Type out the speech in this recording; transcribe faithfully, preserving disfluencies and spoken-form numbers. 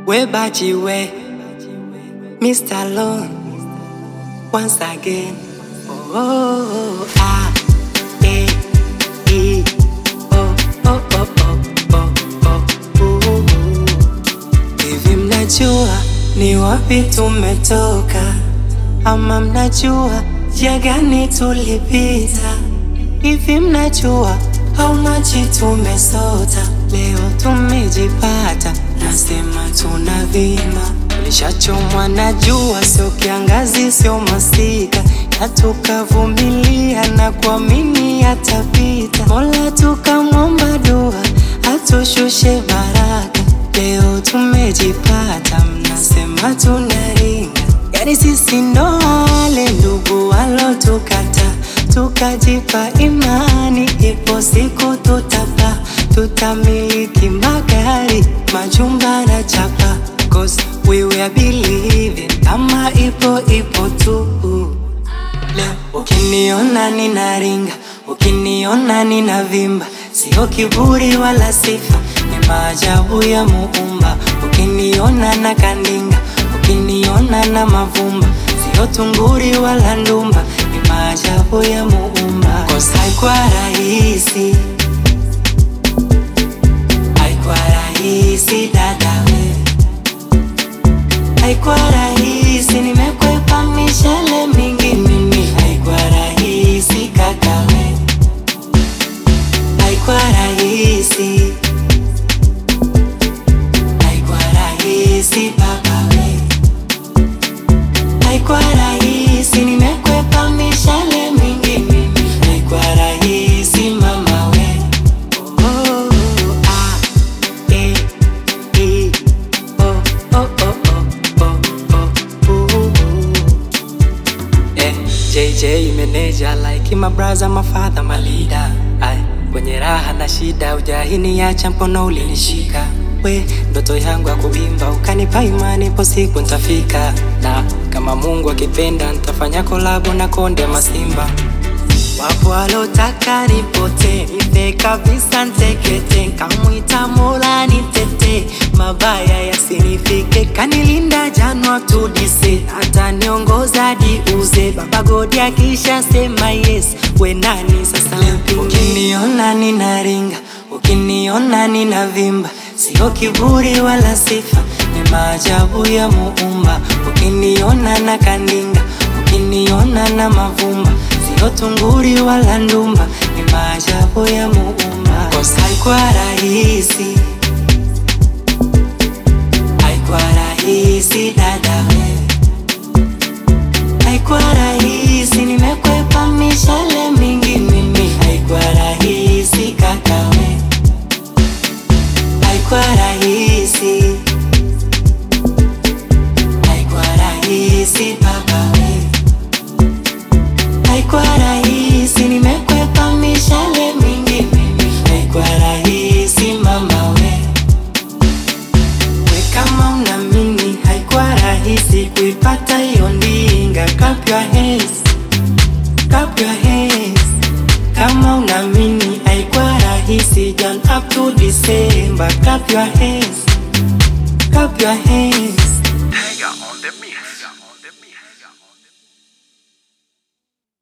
We bachi we, Mister Lone, once again. Oh, oh, oh, ah, eh, e, oh, oh, oh, oh, oh, oh, oh, oh. Hivi mnajua ni wapi tumetoka? Ama mnajua njia gani tulipita? Hivi mnajua how much tumesota? Leo tumejipata, nasema tunavima. Tulishachomwa na jua, sio kiangazi, sio masika, na tukavumilia na kuamini yatapita. Mola tukamwomba dua, atushushe baraka. Leo tumejipata, mnasema tunaringa. Yani sisi ndo wale ndugu walotukata, tukajipa imani ipo siku tutapa, tutamiliki magari, majumba na chapa. Cause we were believing kama ipo ipo tu. Leo ukiniona ninaringa, ukiniona ninavimba, sio kiburi wala sifa, ni maajabu ya Muumba. Ukiniona na kandinga, ukiniona na mavumba, sio tunguri wala ndumba, ni maajabu ya Muumba. Cause haikuwa rahisi, haikuwa rahisi dada we, haikuwa rahisi, nimekwepa mishale mingi mimi. Haikuwa rahisi kaka we, haikuwa rahisi, haikuwa rahisi baba we, haikuwa rahisi, nimekwepa mishale mingi mimi. Haikuwa rahisi mama we. Oh, oh, ah, eh, eh, oh, oh, oh, oh, oh, oh, oh. Eh, J J manager like my brother, my father, my leader. Ay, kwenye raha na shida, ujahini acha mkono ulinishika. We, ndoto yangu ya kuimba, ukanipa imani ipo siku nitafika. Na kama Mungu akipenda, nitafanya kolabo na Konde Masimba. Wapo walotaka nipote, nife kabisa ntekete, kamwita Mola nitete, mabaya yasinifike. Kanilinda Januari to December, hata niongoza diuze. Baba God akisha sema yes, we nani sasa mpinge? Ukiniona ninaringa, ukiniona ninavimba, sio kiburi wala sifa, ni maajabu ya Muumba. Ukiniona na kandinga, ukiniona na mavumba, sio tunguri wala ndumba, ni maajabu ya Muumba. Cause haikuwa rahisi, haikuwa rahisi dada we, haikuwa rahisi, nimekwepa mishale mingi mimi. Haikuwa rahisi kaka we, haikuwa rahisi, haikuwa rahisi baba we, haikuwa rahisi, nimekwepa mishale mingi mimi. Haikuwa rahisi mama we. We kama unamini haikuwa rahisi kuipata hiyo ndinga, clap your hands, clap your hands. Kama unamini haikuwa rahisi Jan up to December, clap your hands, clap your hands.